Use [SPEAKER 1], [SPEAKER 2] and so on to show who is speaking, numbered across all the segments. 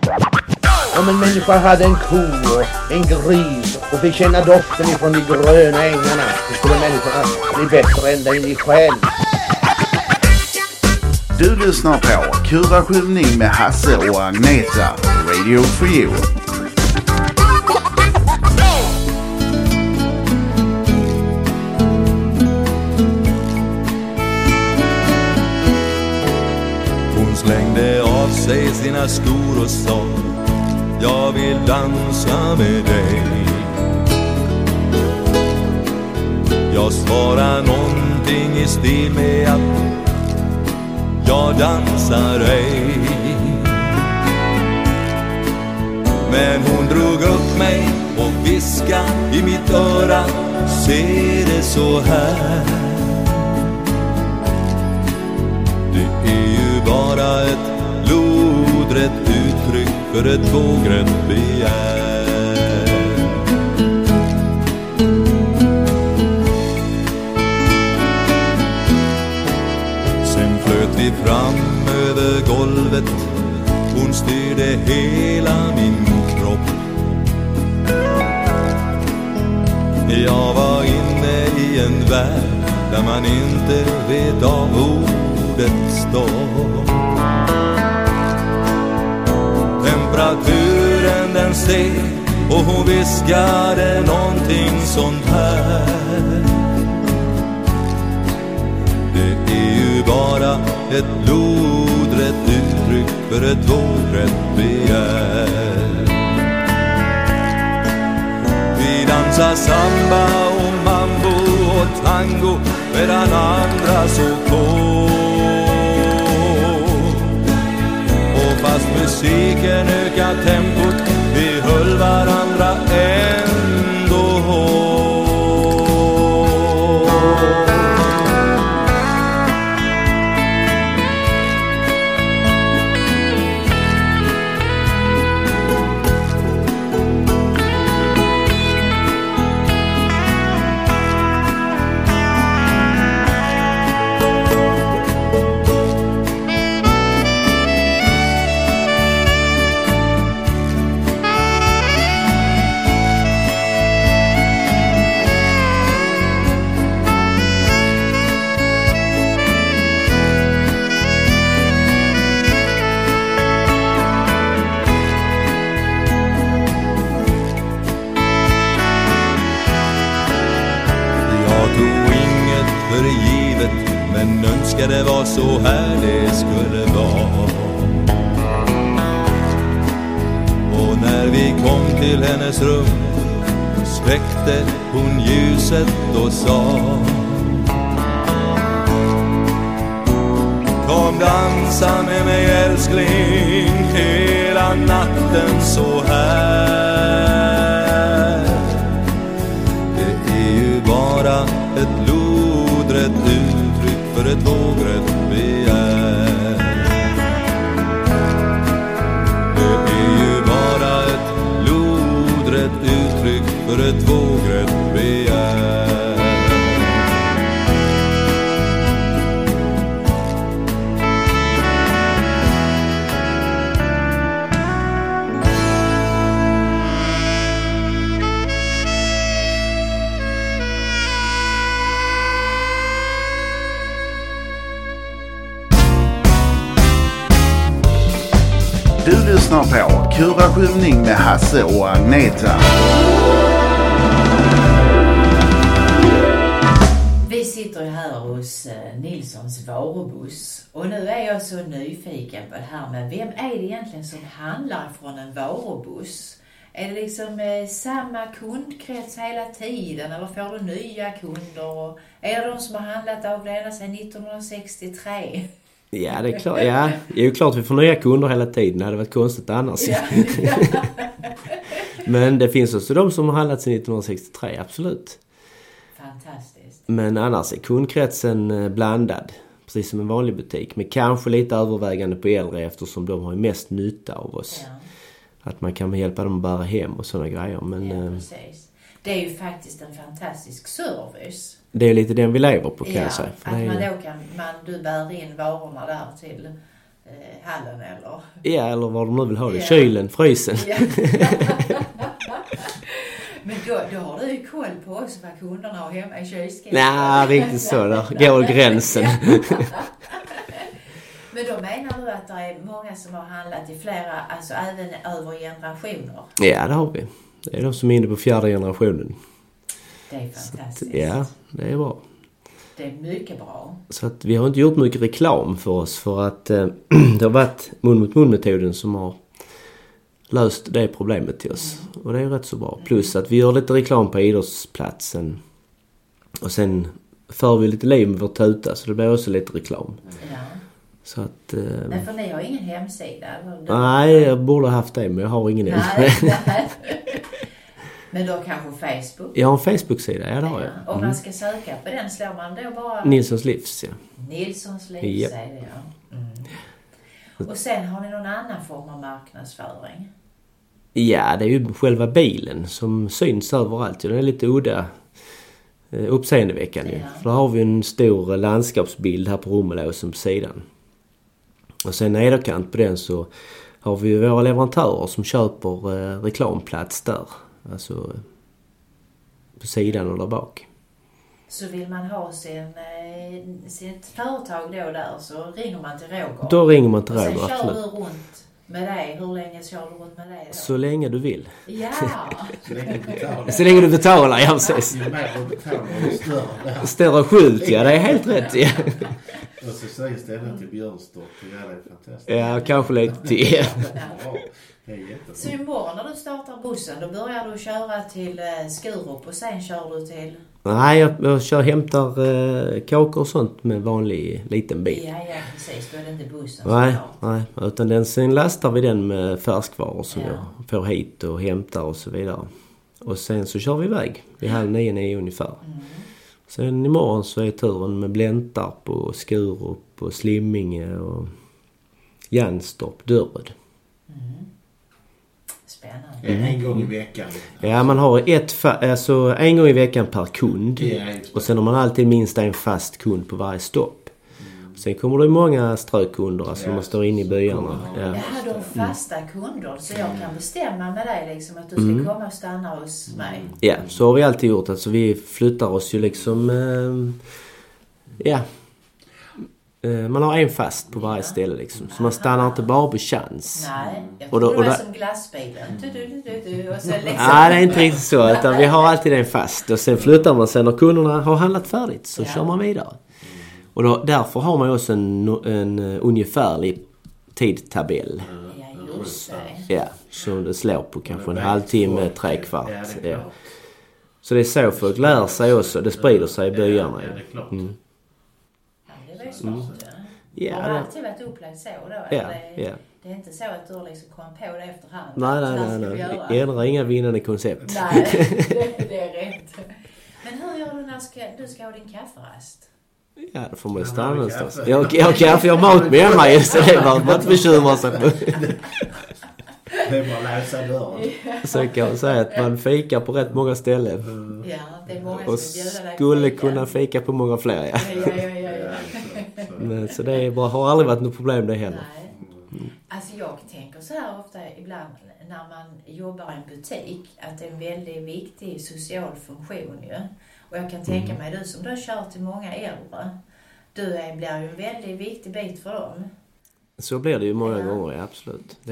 [SPEAKER 1] Om en människa hade en ko och en gris och fick känna doften ifrån de gröna ängarna, så skulle människorna bli bättre ända in i själ.
[SPEAKER 2] Du lyssnar på Kuraskivning med Hasse och Agneta, Radio for you.
[SPEAKER 3] Hon slängde av sig sina skor och sa: jag vill dansa med dig. Jag svarar någonting i stil med att jag dansar ej. Men hon drog upp mig och viskade i mitt öra: se det så här. Det är ju bara ett lodrätt uttryck för ett vågrätt begär. Sen flöt vi fram över golvet. Hon styrde hela min kropp. Jag var inne i en värld där man inte vet av ordet stopp. Temperaturen den steg och hon viskade någonting sånt här: det är ju bara ett lodrätt uttryck för ett vågrätt begär. Vi dansar samba och mambo och tango medan andra såg på. Fast musiken ökar tempot, vi höll varandra ändå. Men önskade var så här det skulle vara. Och när vi kom till hennes rum släckte hon ljuset och sa: kom dansa med mig älskling hela natten så här. Det är ju bara ett lodrätt uttryck för ett vågrätt begär. Det är ju bara ett lodrätt uttryck för ett vågrätt begär.
[SPEAKER 2] Du lyssnar på Kuraskivning med Hasse och Agneta.
[SPEAKER 4] Vi sitter ju här hos Nilssons varubuss. Och nu är jag så nyfiken på det här med vem är det egentligen som handlar från en varubuss? Är det liksom samma kundkrets hela tiden eller får du nya kunder? Och är det de som har handlat av det ända sedan 1963?
[SPEAKER 5] Ja, det är klart. Ja, det är ju klart att vi får nya kunder hela tiden. Det hade varit konstigt annars. Ja. Men det finns också de som har handlat sedan 1963, absolut.
[SPEAKER 4] Fantastiskt.
[SPEAKER 5] Men annars är kundkretsen blandad. Precis som en vanlig butik. Men kanske lite övervägande på äldre eftersom de har ju mest nytta av oss. Ja. Att man kan hjälpa dem att bära hem och sådana grejer. Men,
[SPEAKER 4] ja, precis. Det är ju faktiskt en fantastisk service.
[SPEAKER 5] Det är lite den vi lever på kan jag säga.
[SPEAKER 4] För att man då kan, du bär in varorna där till hallen eller?
[SPEAKER 5] Ja, eller vad de nu vill ha det. Kylen, frysen.
[SPEAKER 4] Ja. Men då har du ju koll på också vad kunderna har hemma i kylskåpet.
[SPEAKER 5] Nej, riktigt så. Där går gränsen.
[SPEAKER 4] Men då menar du att det är många som har handlat i flera, alltså även över generationer?
[SPEAKER 5] Ja, det har vi. Det är de som är inne på 4:e generationen.
[SPEAKER 4] Det är fantastiskt.
[SPEAKER 5] Ja, det är bra.
[SPEAKER 4] Det är mycket bra.
[SPEAKER 5] Så att vi har inte gjort mycket reklam för oss för att det har varit mun-mot-mun-metoden som har löst det problemet till oss. Och det är rätt så bra. Plus att vi gör lite reklam på idrottsplatsen. Och sen för vi lite liv med vår tuta så det blir också lite reklam.
[SPEAKER 4] Ja.
[SPEAKER 5] Så att...
[SPEAKER 4] Men för ni har ingen hemsida?
[SPEAKER 5] Nej, jag borde ha haft det men jag har ingen än.
[SPEAKER 4] Nej. Men då kanske Facebook?
[SPEAKER 5] Jag har en Facebook-sida, ja det har jag.
[SPEAKER 4] Om man ska söka på den slår man då bara...
[SPEAKER 5] Nilssons livs, ja.
[SPEAKER 4] Nilssons livs är det, ja. Och sen har ni någon annan form av marknadsföring?
[SPEAKER 5] Ja, det är ju själva bilen som syns överallt. Den är lite udda, uppseendeväckande. Ja. För då har vi en stor landskapsbild här på Romelåsen på sidan. Och sen nederkant på den så har vi våra leverantörer som köper reklamplats där. Alltså på sidan och där bak.
[SPEAKER 4] Så vill man ha sitt företag då där så ringer man till Roger?
[SPEAKER 5] Då ringer man till Roger,
[SPEAKER 4] absolut. Och sen kör
[SPEAKER 5] absolut.
[SPEAKER 4] du runt med dig. Hur länge kör du runt med dig då?
[SPEAKER 5] Så länge du vill.
[SPEAKER 4] Ja!
[SPEAKER 5] Så länge du betalar, ja precis.
[SPEAKER 1] Ju mer du betalar, ju större.
[SPEAKER 5] Större skylt, ja det är helt rätt. Ja.
[SPEAKER 1] Och så säger stället till Björnstorp. Ja, det är fantastiskt.
[SPEAKER 5] Ja, kanske lite till.
[SPEAKER 1] Ja, det är jättebra.
[SPEAKER 4] Så imorgon när du startar bussen då börjar du köra till Skurup och sen kör du till...
[SPEAKER 5] Nej, jag hämtar kakor och sånt med vanlig liten bil.
[SPEAKER 4] Ja, precis. Då är det inte bussen.
[SPEAKER 5] Nej, utan sen lastar vi den med färskvaror som jag får hit och hämtar och så vidare. Och sen så kör vi iväg vid 8:30 ungefär. Sen imorgon så är turen med Bläntarp och Skurup och Slimminge och Janstorp, Dörröd.
[SPEAKER 4] Spännande.
[SPEAKER 1] En gång i veckan.
[SPEAKER 5] Ja, man har alltså en gång i veckan per kund. Och sen har man alltid minst en fast kund på varje stopp. Sen kommer det många strökunder, alltså man står inne i byarna.
[SPEAKER 4] Ja, du har fasta kunder så jag kan bestämma med dig liksom att du ska komma och stanna hos mig.
[SPEAKER 5] Ja, så har vi alltid gjort. Alltså vi flyttar oss ju liksom... man har en fast på varje ställe liksom. Så man stannar inte bara på chans.
[SPEAKER 4] Nej, jag tror det var som glassbilen. Och sen liksom...
[SPEAKER 5] Nej, det är inte riktigt så. Utan vi har alltid en fast. Och sen flyttar man sen när kunderna har handlat färdigt. Så kör man vidare. Och därför har man ju också en ungefärlig tidtabell.
[SPEAKER 4] Ja, just det.
[SPEAKER 5] Ja, som det slår på kanske en halvtimme, 3/4. Ja. Så det är så folk lär sig också. Det sprider sig i byarna.
[SPEAKER 1] Ja, det är klart.
[SPEAKER 4] Det var ju smart.
[SPEAKER 5] Ja,
[SPEAKER 4] har det alltid varit upplagt så då?
[SPEAKER 5] Ja.
[SPEAKER 4] Det är inte så att du liksom kom på det efterhand?
[SPEAKER 5] Nej. Jag ändrar inga vinnande koncept.
[SPEAKER 4] Nej, det är rätt. Men hur gör du när du ska ha din kafferast?
[SPEAKER 5] Ja, då får man ju stanna någonstans. Jag har kaffe, jag har mat med mig. Så det är bara att inte bekymra sig på.
[SPEAKER 1] Det är bara att läsa dörren.
[SPEAKER 5] Så kan jag säga att man fikar på rätt många ställen.
[SPEAKER 4] Ja, det är många
[SPEAKER 5] och
[SPEAKER 4] som bjuder dig
[SPEAKER 5] skulle kunna fika på många fler, ja. Men så det är bara, har aldrig varit något problem det heller.
[SPEAKER 4] Nej. Alltså jag tänker så här ofta ibland när man jobbar i en butik att det är en väldigt viktig social funktion ju. Och jag kan tänka mig, du som då kör till många äldre, blir ju en väldigt viktig bit för dem.
[SPEAKER 5] Så blir det ju många gånger, ja, absolut.
[SPEAKER 4] Det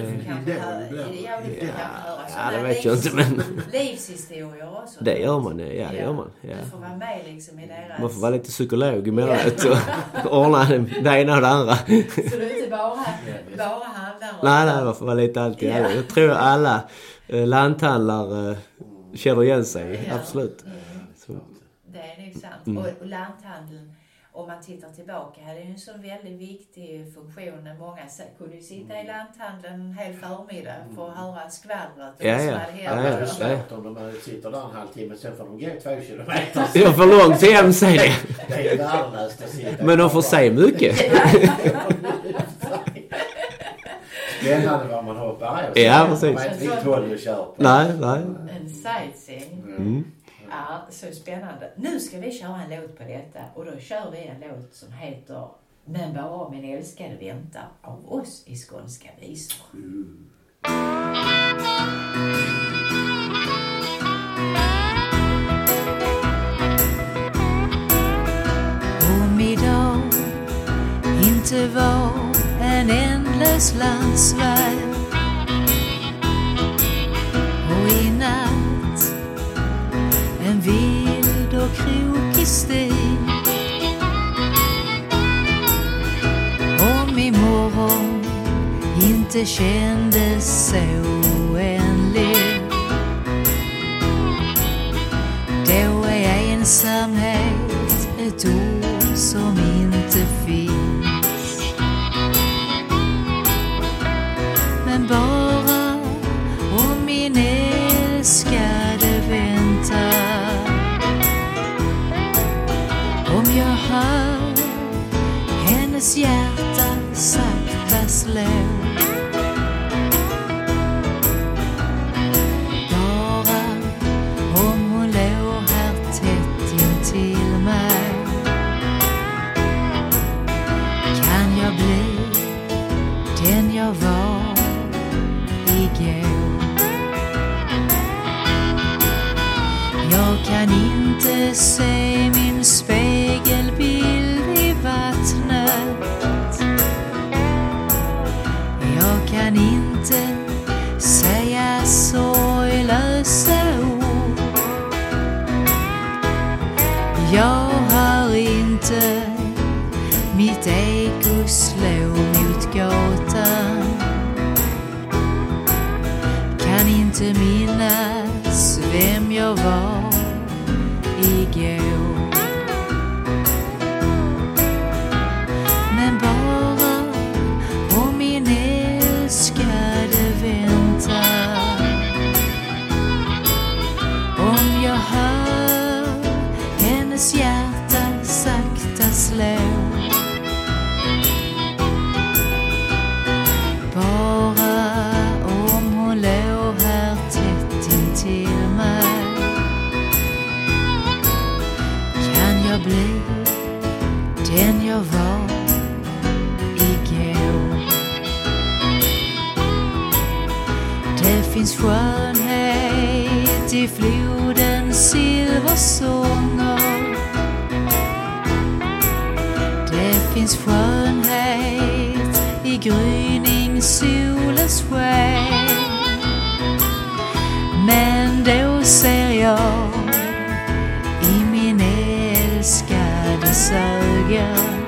[SPEAKER 5] vet jag inte, men...
[SPEAKER 4] Livshistorier också.
[SPEAKER 5] Det gör man, ja, det gör man. Ja.
[SPEAKER 4] Du får vara med liksom i deras...
[SPEAKER 5] Man får vara lite psykolog emellanåt och ordna det ena och det andra.
[SPEAKER 4] Så du inte bara handlar?
[SPEAKER 5] Nej, man får vara lite allt i alla. Jag tror alla lanthandlare känner igen sig, absolut. Så.
[SPEAKER 4] Det är nog sant. Och lanthandeln, om man tittar tillbaka, hade ju en så väldigt viktig funktion när många kunde sitta i lanthandeln en hel förmiddag för att höra skvallret.
[SPEAKER 1] Om de sitter där en halvtimme, sen får de gå 2 kilometer.
[SPEAKER 5] Jag får långt till hem, säger det.
[SPEAKER 1] Det är värdelöst att sitta.
[SPEAKER 5] Men de får se mycket.
[SPEAKER 1] Spännande vad man hoppar.
[SPEAKER 5] Ja, precis.
[SPEAKER 1] Man vet inte vad du kör på.
[SPEAKER 5] Nej.
[SPEAKER 4] En sightseeing. Ja, så spännande. Nu ska vi köra en låt på detta och då kör vi en låt som heter Men bara min älskade väntar av oss i skånska visor.
[SPEAKER 6] Om idag inte var en ändlös landsväg och i natt en vild och krokig stig, om imorgon inte kändes så oändlig, då är ensamhet ett ord som inte finns. Men bara om min älskade väntar, om jag hör hennes hjärta sakta slå, bara om hon låg här tätt intill mig, kan jag bli den jag var igår. Jag kan inte se min spegelbild i vattnet, jag kan inte säga sorglösa ord, jag hör inte mitt eko slå mot gatan, kan inte minnas vem jag var igår. Men bara om min älskade väntar, om jag hör hennes hjärta sakta slå, bara om hon låg här tätt intill mig, kan jag bli den jag var igår. Det finns skönhet i flodens silversånger, det finns skönhet i gryningssolens sken, men då ser jag i min älskades ögon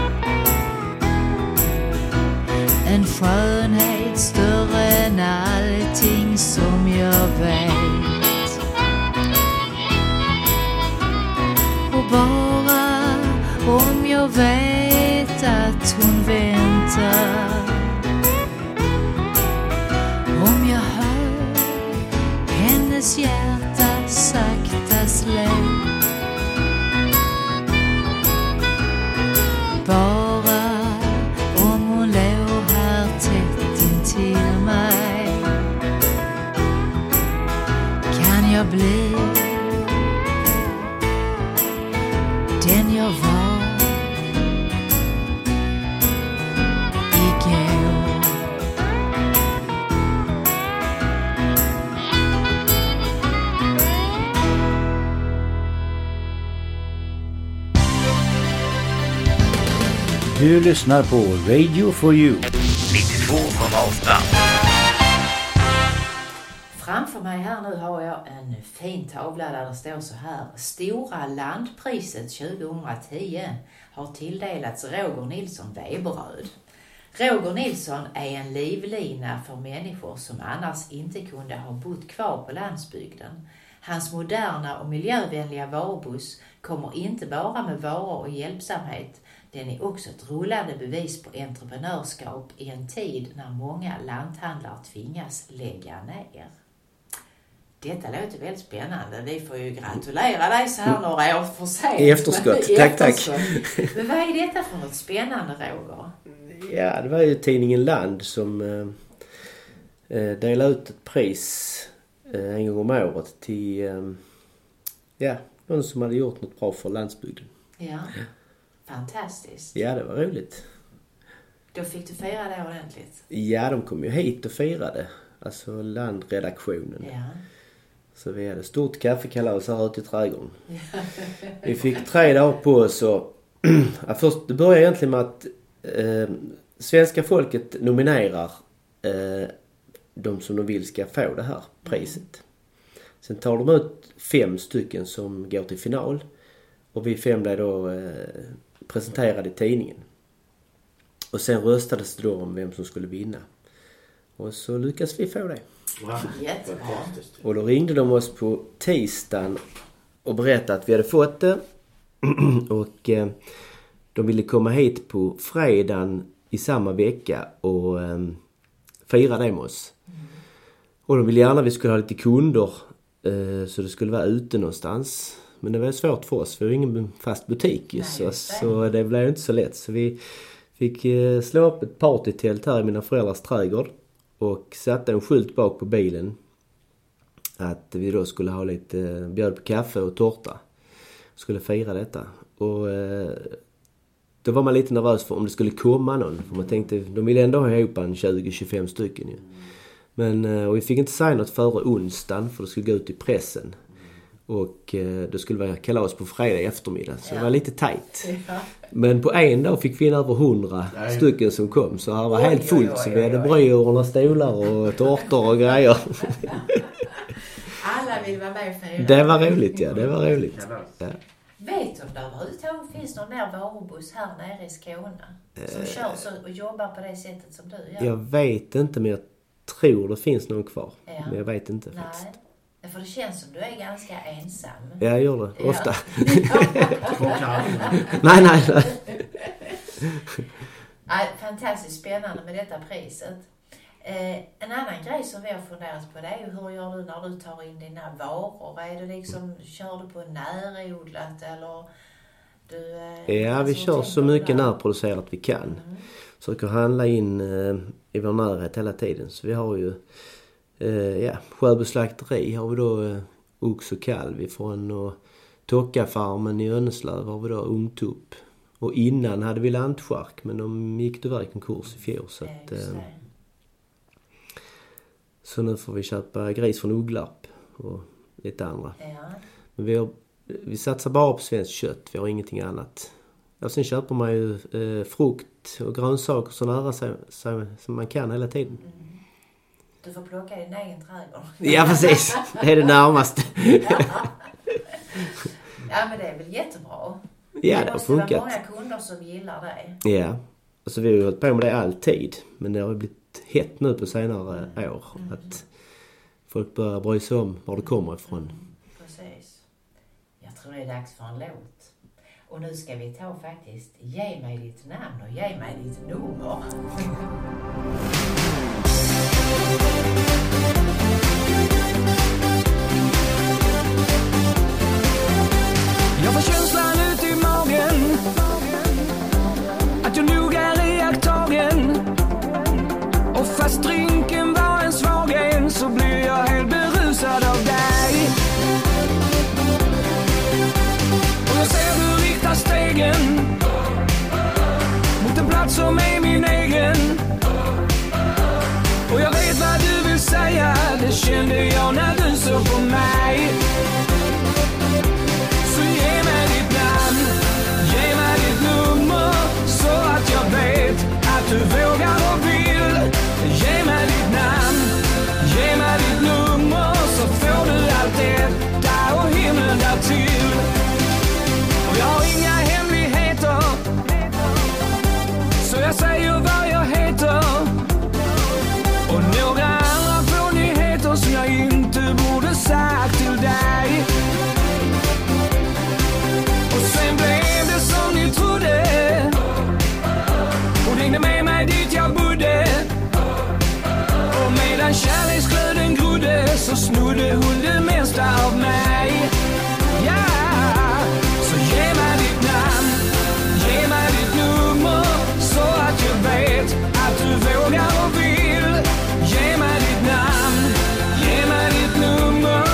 [SPEAKER 6] en skönhet större än allting som jag vet. Och bara om jag vet att hon väntar, om jag hör hennes hjärta sakta slå, bara om hon låg här tätt intill mig, kan jag bli den jag var igår.
[SPEAKER 7] Du lyssnar på Radio for You 92,8.
[SPEAKER 4] Framför mig här nu har jag en fin tavla där det står så här: Stora landpriset 2010 har tilldelats Roger Nilsson Veberöd. Roger Nilsson är en livlina för människor som annars inte kunde ha bott kvar på landsbygden. Hans moderna och miljövänliga varubuss kommer inte bara med varor och hjälpsamhet, den är också ett rullande bevis på entreprenörskap i en tid när många lanthandlare tvingas lägga ner. Detta låter väldigt spännande. Vi får ju gratulera dig så här några år för sent.
[SPEAKER 5] I efterskott. Tack.
[SPEAKER 4] Men vad är detta för något spännande, Roger?
[SPEAKER 5] Ja, det var ju tidningen Land som delade ut ett pris en gång om året till någon som hade gjort något bra för landsbygden.
[SPEAKER 4] Ja. Fantastiskt.
[SPEAKER 5] Ja, det var roligt.
[SPEAKER 4] Då fick du fira det ordentligt.
[SPEAKER 5] Ja, de kom ju hit och firade. Alltså landredaktionen.
[SPEAKER 4] Ja.
[SPEAKER 5] Så vi hade stort kaffekalas här ute i trädgården. Vi fick 3 dagar på oss och först, det började egentligen med att svenska folket nominerar de som de vill ska få det här priset. Sen tar de ut 5 stycken som går till final. Och vi 5 blev då presenterade i tidningen. Och sen röstades det då om vem som skulle vinna. Och så lyckades vi få det.
[SPEAKER 1] Wow.
[SPEAKER 4] Jättebra.
[SPEAKER 5] Och då ringde de oss på tisdagen och berättade att vi hade fått det. Och de ville komma hit på fredagen i samma vecka och fira det med oss. Och de ville gärna att vi skulle ha lite kunder så det skulle vara ute någonstans. Men det var svårt för oss, för vi har ingen fast butik. Så det blev inte så lätt. Så vi fick slå upp ett partytält här i mina föräldrars trädgård. Och satte en skylt bak på bilen. Att vi då skulle ha lite bjöd på kaffe och tårta. Skulle fira detta. Och då var man lite nervös för om det skulle komma någon. För man tänkte, de ville ändå ha ihop en 20-25 stycken ju. Men och vi fick inte säga något före onsdagen för det skulle gå ut i pressen. Och det skulle vara kalas på fredag eftermiddag. Så det var lite tajt.
[SPEAKER 4] Ja.
[SPEAKER 5] Men på en dag fick vi in över 100 stycken som kom. Så här var helt fullt. Så vi hade bröd, stolar och tårtor och grejer.
[SPEAKER 4] Alla vill vara med och fira.
[SPEAKER 5] Det var roligt, ja. Det var roligt. Ja.
[SPEAKER 4] Vet du om det överhuvudtaget finns någon mer varubuss här nere i Skåne? Som kör så och jobbar på det sättet som du gör?
[SPEAKER 5] Jag vet inte, men jag tror det finns någon kvar.
[SPEAKER 4] Ja.
[SPEAKER 5] Men jag vet inte faktiskt.
[SPEAKER 4] Nej, för det känns som du är ganska ensam.
[SPEAKER 5] Ja, jag gör det. Ofta.
[SPEAKER 4] Ja.
[SPEAKER 5] Nej.
[SPEAKER 4] Fantastiskt spännande med detta priset. En annan grej som vi har funderat på det är ju hur gör du när du tar in dina varor? Är det liksom, kör du på närodlat eller?
[SPEAKER 5] Ja, vi kör så mycket närproducerat vi kan. Försöker handla in i vår närhet hela tiden. Så vi har ju Sjöbo slakteri har vi då ox och kalv ifrån och Tockafarmen i Önneslöv har vi då ungtupp. Och innan hade vi lantskärk, men de gick tyvärr i konkurs i fjol. Så, så nu får vi köpa gris från Ugglarp och lite andra.
[SPEAKER 4] Ja.
[SPEAKER 5] Men vi satsar bara på svenskt kött, vi har ingenting annat. Och sen köper man ju frukt och grönsaker så nära sig som man kan hela tiden.
[SPEAKER 4] Du får plocka i din egen trädgård.
[SPEAKER 5] Ja, precis. Det är det närmaste.
[SPEAKER 4] Ja, men det är väl jättebra.
[SPEAKER 5] Ja, det har funkat.
[SPEAKER 4] Det måste vara många kunder som gillar det.
[SPEAKER 5] Ja, alltså vi har ju hållit på med det alltid. Men det har ju blivit hett nu på senare år. Att folk börjar bry sig om var det kommer ifrån.
[SPEAKER 4] Precis. Jag tror det är dags för en låt. Och nu ska vi ta faktiskt Ge mig ditt namn och ge mig ditt nummer.
[SPEAKER 8] Jag får känslan ut i magen att jag nog är iakttagen. Och fast drinken var en svag en så blir jag helt berusad av dig. Och jag ser hur riktar stegen mot en plats som är min egen. Och jag vet vad du vill säga, det kände jag när du såg på mig. Så ge mig ditt namn, ge mig ditt nummer, så att jag vet att du vågar och vill. Ge mig ditt namn, ge mig ditt nummer, så får du allt detta och himlen därtill. Och jag har inga hemligheter, så jag säger vad jag heter. Och några andra fånigheter som jag inte borde sagt till dig. Och sen blev det som ni trodde. Hon hängde med mig dit jag bodde. Och medan kärleksglöden grodde så snodde hon det mesta av mig. Ja, så ge mig ditt namn, ge mig ditt nummer, så att jag vet att du vågar och vill. Ge mig ditt namn, ge mig ditt nummer.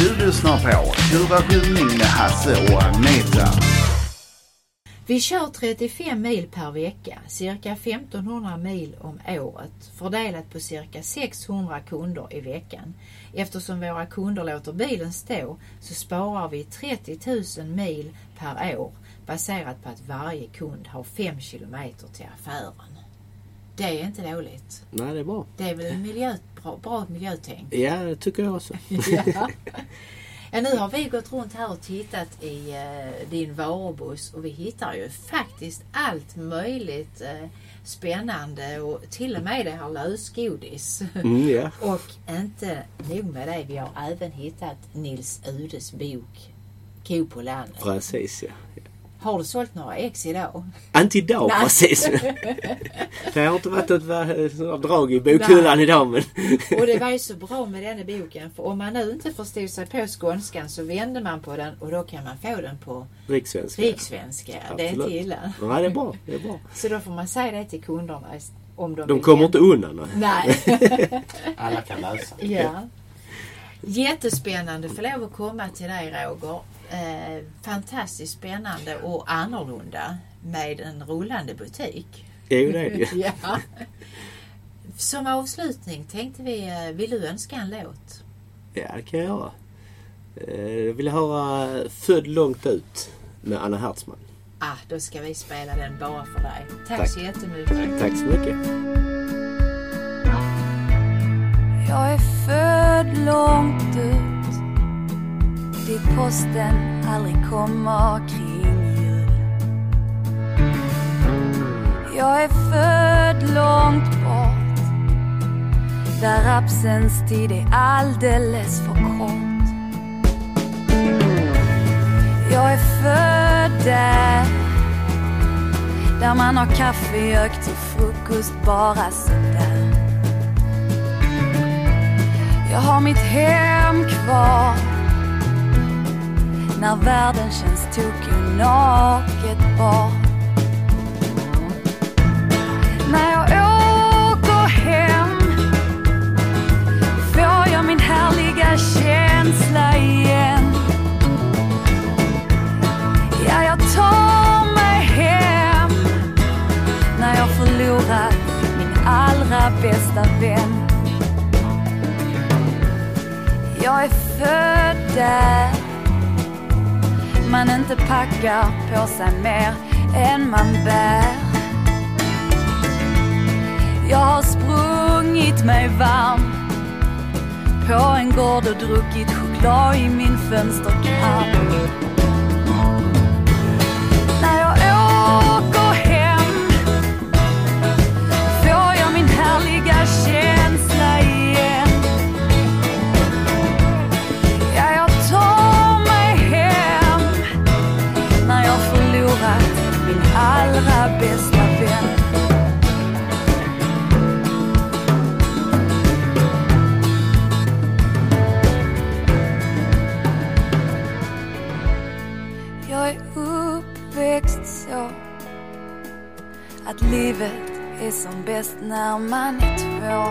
[SPEAKER 2] Du lyssnar på Kuraskivning med Hasse och Agneta.
[SPEAKER 9] Vi kör 35 mil per vecka, cirka 1500 mil om året, fördelat på cirka 600 kunder i veckan. Eftersom våra kunder låter bilen stå så sparar vi 30 000 mil per år, baserat på att varje kund har 5 kilometer till affären. Det är inte dåligt.
[SPEAKER 5] Nej, det är bra.
[SPEAKER 9] Det är väl bra miljötänk.
[SPEAKER 5] Ja, det tycker jag också.
[SPEAKER 9] Ja, nu har vi gått runt här och tittat i din varubuss och vi hittar ju faktiskt allt möjligt spännande och till och med det här lösgodis.
[SPEAKER 5] Ja.
[SPEAKER 9] Och inte nog med det, vi har även hittat Nils Udes bok Ko på landet.
[SPEAKER 5] Precis, ja.
[SPEAKER 9] Har du sålt några ex idag?
[SPEAKER 5] Inte idag,
[SPEAKER 9] Nej.
[SPEAKER 5] precis. Det har inte varit ett drag i bokhyllan idag. Men...
[SPEAKER 9] Och det var ju så bra med denna boken. För om man nu inte förstod sig på skånskan så vänder man på den och då kan man få den på
[SPEAKER 5] Rikssvenska.
[SPEAKER 9] Det är inte illa.
[SPEAKER 5] Nej, det är bra. Det är bra.
[SPEAKER 9] Så då får man säga det till kunderna om de
[SPEAKER 5] De
[SPEAKER 9] vill
[SPEAKER 5] kommer
[SPEAKER 9] hem.
[SPEAKER 5] inte undan.
[SPEAKER 9] Nej.
[SPEAKER 1] Alla kan läsa.
[SPEAKER 9] Ja. Jättespännande för lov att komma till dig, Roger. Fantastiskt spännande och annorlunda med en rullande butik.
[SPEAKER 5] Det är ju det.
[SPEAKER 9] Ja. Som avslutning tänkte vi, vill du önska en låt?
[SPEAKER 5] Ja, det kan jag göra. Jag vill höra Född långt ut med Anna Hertzman.
[SPEAKER 9] Då ska vi spela den bara för dig. Tack så jättemycket.
[SPEAKER 5] Tack så mycket.
[SPEAKER 6] Jag är född långt ut, dit posten aldrig kommer kring jul. Jag är född långt bort, där rapsens tid är alldeles för kort. Jag är född där man har kaffeök till frukost bara sådär. Jag har mitt hem kvar när världen känns tokig naket bar. När jag åker hem får jag min härliga känsla igen. Ja, jag tar mig hem när jag förlorat min allra bästa vän. Jag är född där man inte packar på sig mer än man bär. Jag har sprungit mig varm på en gård och druckit choklad i min fönsterkarm. När jag åker hem får jag min härliga känsla igen. Ja, jag tar mig hem när jag förlorat min allra bästa vän. Jag är uppväxt så att livet är som bäst när man är två.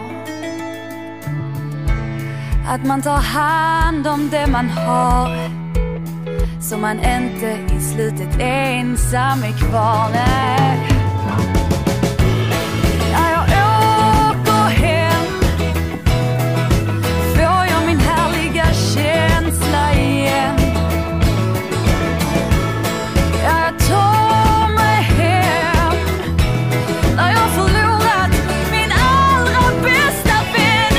[SPEAKER 6] Att man tar hand om det man har, så man inte i slutet ensam är kvar. Nej. När jag åker hem får jag min härliga känsla igen. Ja, jag tar mig hem när jag förlorat min allra bästa vän.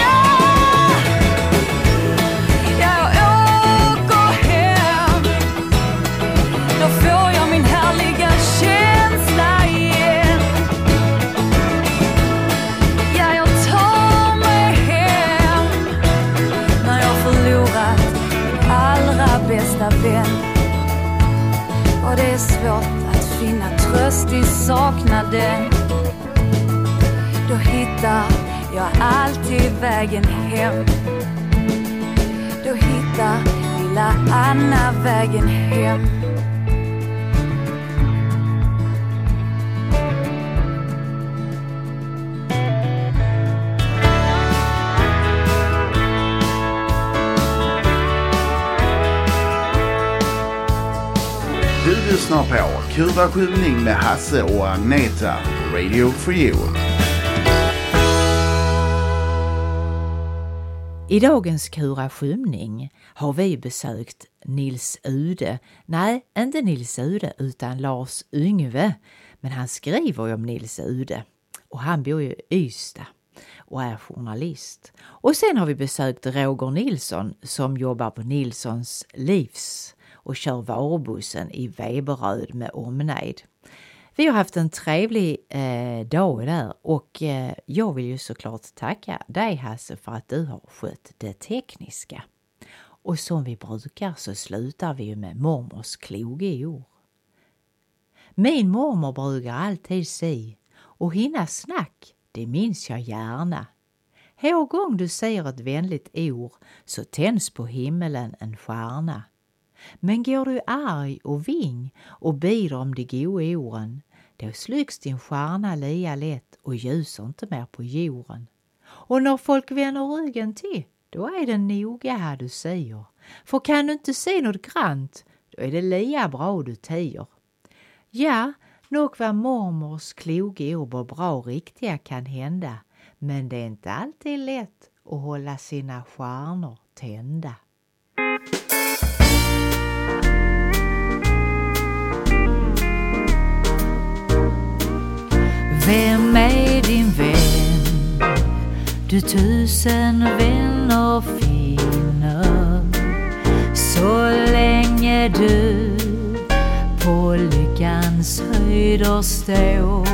[SPEAKER 6] Ja, jag åker hem, då får jag min härliga känsla igen. Ja, jag tar mig hem när jag förlorat min allra bästa vän. Och det är svårt att finna tröst i saknaden. Då hittar jag alltid vägen hem. Då hittar lilla Anna vägen hem.
[SPEAKER 2] lyssnar på Kuraskjutning med Hasse och Agneta på Radio for You.
[SPEAKER 9] I dagens Kuraskjutning har vi besökt Nils Ude. Nej, inte Nils Ude utan Lars Yngve. Men han skriver ju om Nils Ude. Och han bor ju i Ystad och är journalist. Och sen har vi besökt Roger Nilsson som jobbar på Nilssons Livs och kör varubussen i Veberöd med omnejd. Vi har haft en trevlig dag där och jag vill ju såklart tacka dig Hasse för att du har skött det tekniska. Och som vi brukar så slutar vi ju med mormors kloga ord. Min mormor brukar alltid säga och hinna snack, det minns jag gärna. Hur gång du säger ett vänligt ord så tänds på himmelen en stjärna. Men går du arg och ving och bider om de goda orden, då slugs din stjärna lia lätt och ljuser inte mer på jorden. Och när folk vänder ryggen till, då är det noga här du säger. För kan du inte se något grant, då är det lia bra du tiger. Ja, nog var mormors kloga ord och bra riktiga kan hända, men det är inte alltid lätt att hålla sina stjärnor tända. Vem är din vän? Du tusen vänner finner så länge du på lyckans höjder står.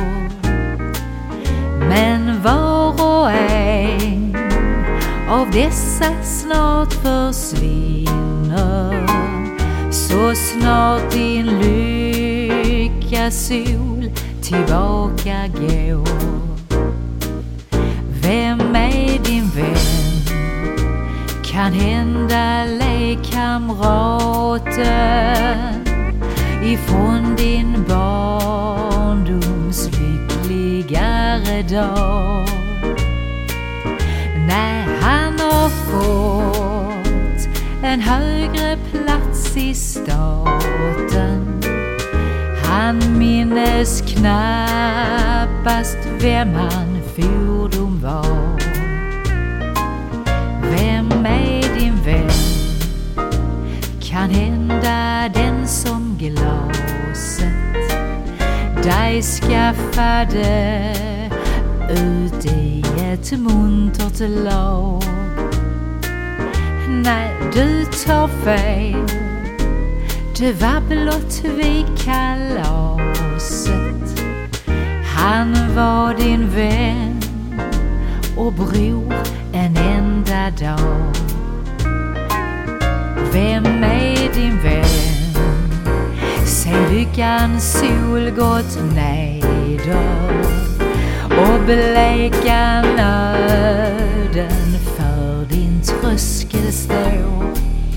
[SPEAKER 9] Men var och en av dessa snart försvinner så snart din lyckas sol tillbaka går. Vem är din vän? Kan hända lekkamraten ifrån din barndoms lyckligare dag. När han har fått en högre plats i staten, han minnes knappast vem han fordom var. Vem är din vän? Kan hända den som glaset dig skaffade ut i ett muntert lag. Nej, du tar fel. Det var blott vid kalaset. Han var din vän och bror en enda dag. Vem är din vän? Se lyckans sol gått neder och bleka nöden för din tröskel står.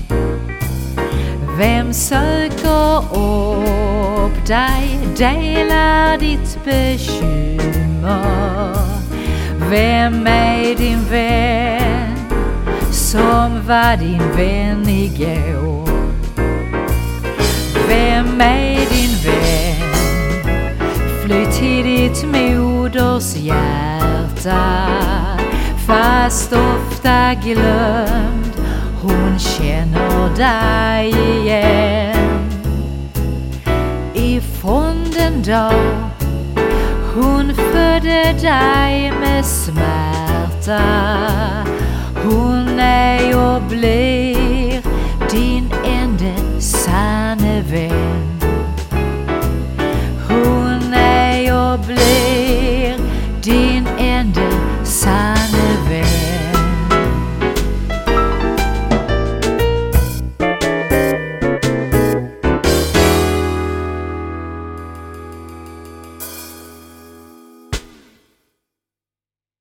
[SPEAKER 9] Vem söker upp dig, delar ditt bekymmer? Vem är din vän som var din vän igår? Vem är din vän? Flytt till ditt moders hjärta, fast ofta glömd, hon känner dig igen. Ifrån den dag hon födde dig med smärta, hon är och blir din enda sanne vän.